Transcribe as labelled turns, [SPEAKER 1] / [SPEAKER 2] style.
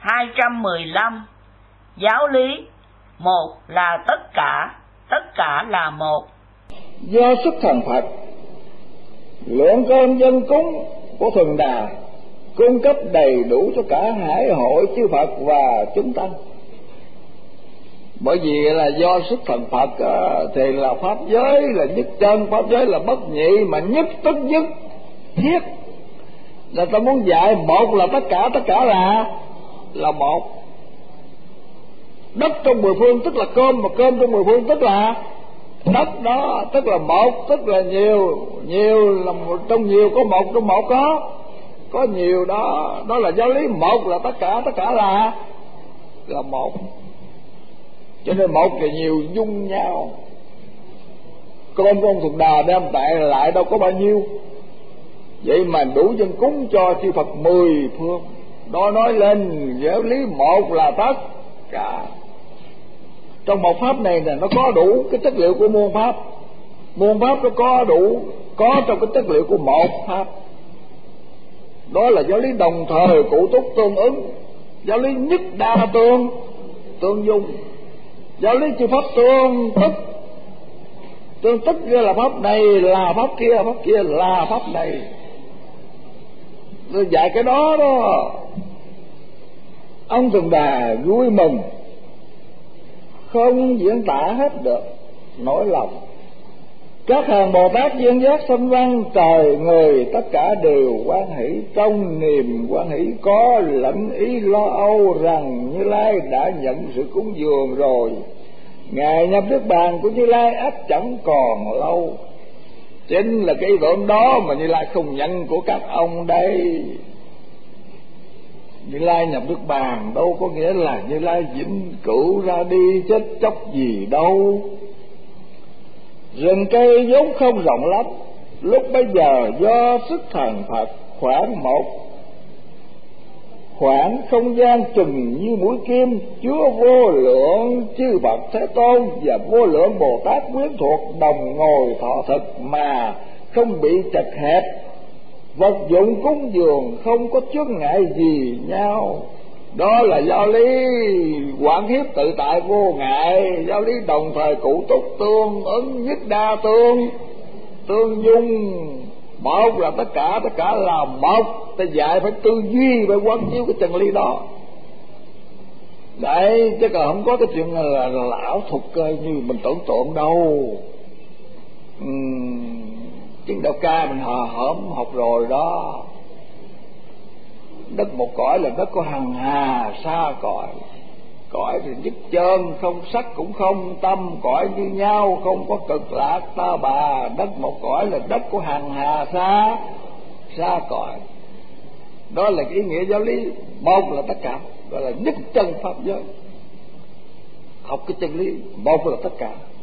[SPEAKER 1] 215. Giáo lý: một là tất cả là một.
[SPEAKER 2] Do sức thần Phật, lượng cơm dân cúng của Thuần Đà cung cấp đầy đủ cho cả hải hội chư Phật và chúng tăng. Bởi vì là do sức thần Phật thì là pháp giới là nhất chân, pháp giới là bất nhị, mà nhất tức nhất thiết. Là ta muốn dạy một là tất cả là một. Đất trong mười phương tức là cơm, mà cơm trong mười phương tức là đất đó, tức là một, tức là nhiều, nhiều là một, trong nhiều có một, trong một có nhiều đó, đó là giáo lý một là tất cả là một. Cho nên một và nhiều dung nhau. Cơm của ông Thuần Đà đem tại lại đâu có bao nhiêu, vậy mà đủ dân cúng cho chư Phật mười phương. Đó nói lên giáo lý một là tất cả. Trong một pháp này nè, nó có đủ cái chất liệu của muôn pháp. Muôn pháp nó có đủ, có trong cái chất liệu của một pháp. Đó là giáo lý đồng thời cụ túc tương ứng, giáo lý nhất đa tương dung, giáo lý chư pháp tương tức ra là pháp này là pháp kia là pháp này. Rồi dạy cái đó đó, ông Thuần Đà vui mừng không diễn tả hết được nỗi lòng. Các hàng Bồ Tát duyên giác sanh văn trời người tất cả đều hoan hỷ. Trong niềm hoan hỷ có lẫn ý lo âu rằng Như Lai đã nhận sự cúng dường rồi, ngày nhập Niết Bàn của Như Lai ắt chẳng còn lâu. Chính là cái ý tưởng đó mà Như Lai không nhận của các ông đây. Như Lai nhập Niết Bàn đâu có nghĩa là Như Lai vĩnh cửu ra đi chết chóc gì đâu. Rừng cây vốn không rộng lắm, lúc bấy giờ do sức thần Phật khoảng không gian chừng như mũi kim, chứa vô lượng chư Phật Thế Tôn và vô lượng Bồ Tát quyến thuộc đồng ngồi thọ thực mà không bị chật hẹp. Vật dụng cúng dường không có chướng ngại gì nhau. Đó là giáo lý quảng hiếp tự tại vô ngại, giáo lý đồng thời cụ túc tương ứng, nhất đa tương dung. Một là tất cả là một. Ta dạy phải tư duy, phải quán chiếu cái chân lý đó. Đấy, chứ còn không có cái chuyện là ảo thuật như mình tưởng tượng đâu. Chứng đạo ca mình hởm học rồi đó. Đất một cõi là đất có hằng hà xa cõi. Cõi thì nhất chân, không sắc cũng không tâm, cõi như nhau, không có cực lạc ta bà. Đất một cõi là đất của hằng hà xa cõi. Đó là cái ý nghĩa giáo lý một là tất cả, gọi là nhất chân pháp giới. Học cái chân lý một là tất cả.